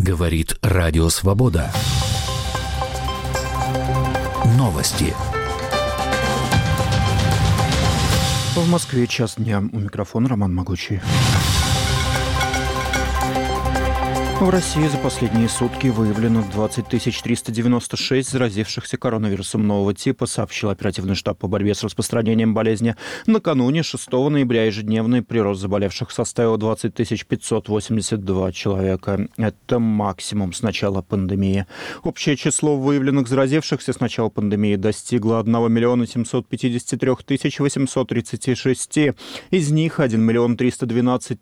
Говорит Радио Свобода. Новости. В Москве час дня. У микрофона Роман Могучий. В России за последние сутки выявлено 20 396 заразившихся коронавирусом нового типа, сообщил оперативный штаб по борьбе с распространением болезни. Накануне, 6 ноября, ежедневный прирост заболевших составил 20 582 человека. Это максимум с начала пандемии. Общее число выявленных заразившихся с начала пандемии достигло 1 753 836. Из них 1 312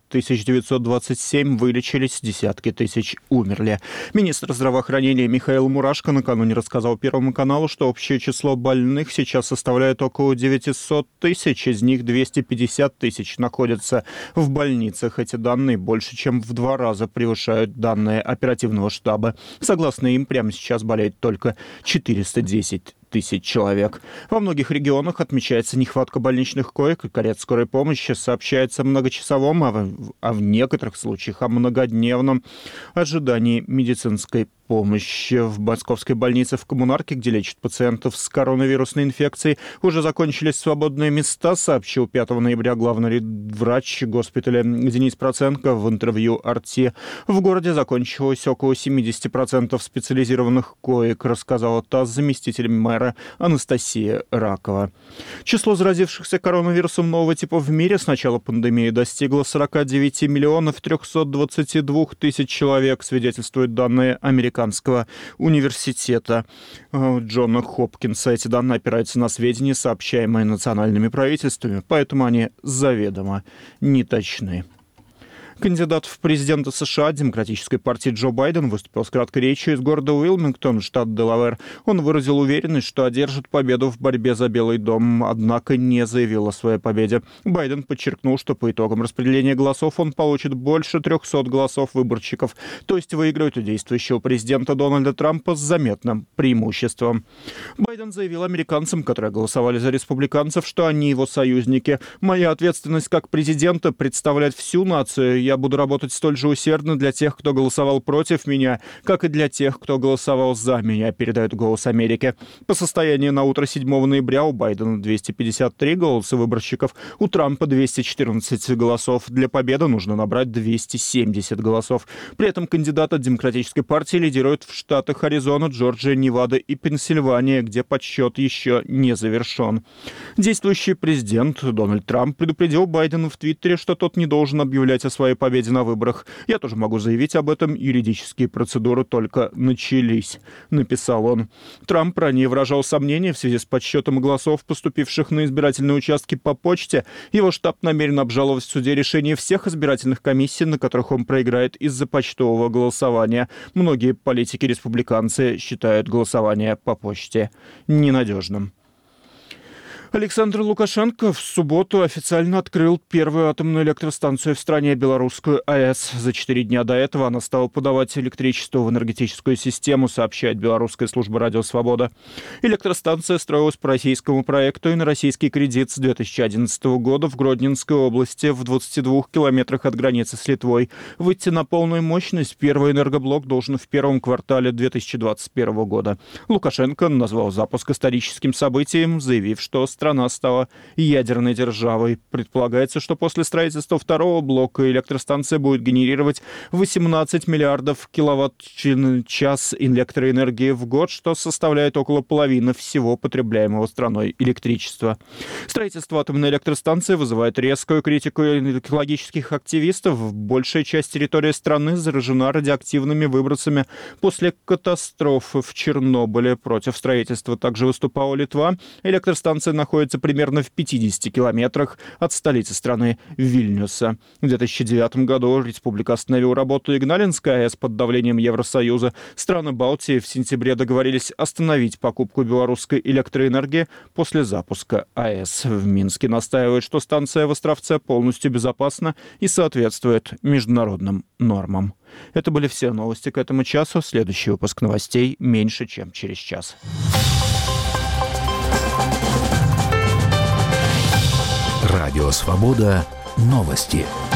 927 вылечились, десятки тысяч умерли. Министр здравоохранения Михаил Мурашко накануне рассказал Первому каналу, что общее число больных сейчас составляет около 900 тысяч, из них 250 тысяч находятся в больницах. Эти данные больше, чем в 2 раза превышают данные оперативного штаба. Согласно им, прямо сейчас болеет только 410 тысяч человек. Во многих регионах отмечается нехватка больничных коек и карет скорой помощи. Сообщается о многочасовом, а в некоторых случаях о многодневном ожидании медицинской помощи. В московской больнице в Коммунарке, где лечат пациентов с коронавирусной инфекцией, уже закончились свободные места, сообщил 5 ноября главный врач госпиталя Денис Проценко в интервью «Арти». В городе закончилось около 70% специализированных коек, рассказала ТАСС заместитель мэра Анастасия Ракова. Число заразившихся коронавирусом нового типа в мире с начала пандемии достигло 49 322 000 человек, свидетельствуют данные Американского университета Джона Хопкинса. Эти данные опираются на сведения, сообщаемые национальными правительствами, поэтому они заведомо неточны. Кандидат в президенты США Демократической партии Джо Байден выступил с краткой речью из города Уилмингтон, штат Делавэр. Он выразил уверенность, что одержит победу в борьбе за Белый дом, однако не заявил о своей победе. Байден подчеркнул, что по итогам распределения голосов он получит больше 300 голосов выборщиков, то есть выиграет у действующего президента Дональда Трампа с заметным преимуществом. Байден заявил американцам, которые голосовали за республиканцев, что они его союзники. «Моя ответственность как президента — представлять всю нацию. Я буду работать столь же усердно для тех, кто голосовал против меня, как и для тех, кто голосовал за меня», передает «Голос Америки». По состоянию на утро 7 ноября у Байдена 253 голоса выборщиков, у Трампа 214 голосов. Для победы нужно набрать 270 голосов. При этом кандидат от Демократической партии лидирует в штатах Аризона, Джорджия, Невада и Пенсильвания, где подсчет еще не завершен. Действующий президент Дональд Трамп предупредил Байдена в Твиттере, что тот не должен объявлять о своей победе на выборах. «Я тоже могу заявить об этом. Юридические процедуры только начались», — написал он. Трамп ранее выражал сомнения в связи с подсчетом голосов, поступивших на избирательные участки по почте. Его штаб намерен обжаловать в суде решение всех избирательных комиссий, на которых он проиграет из-за почтового голосования. Многие политики-республиканцы считают голосование по почте ненадежным. Александр Лукашенко в субботу официально открыл первую атомную электростанцию в стране, белорусскую АЭС. За 4 дня до этого она стала подавать электричество в энергетическую систему, сообщает белорусская служба «Радио Свобода». Электростанция строилась по российскому проекту и на российский кредит с 2011 года в Гродненской области, в 22 километрах от границы с Литвой. Выйти на полную мощность первый энергоблок должен в первом квартале 2021 года. Лукашенко назвал запуск историческим событием, заявив, что страна стала ядерной державой. Предполагается, что после строительства второго блока электростанция будет генерировать 18 миллиардов киловатт-час электроэнергии в год, что составляет около половины всего потребляемого страной электричества. Строительство атомной электростанции вызывает резкую критику экологических активистов. Большая часть территории страны заражена радиоактивными выбросами после катастрофы в Чернобыле. Против строительства также выступала Литва. Электростанция находится примерно в 50 километрах от столицы страны Вильнюса. В 2009 году республика остановила работу Игналинской АЭС под давлением Евросоюза. Страны Балтии в сентябре договорились остановить покупку белорусской электроэнергии после запуска АЭС. В Минске настаивают, что станция в Островце полностью безопасна и соответствует международным нормам. Это были все новости к этому часу. Следующий выпуск новостей меньше, чем через час. Радио Свобода. Новости.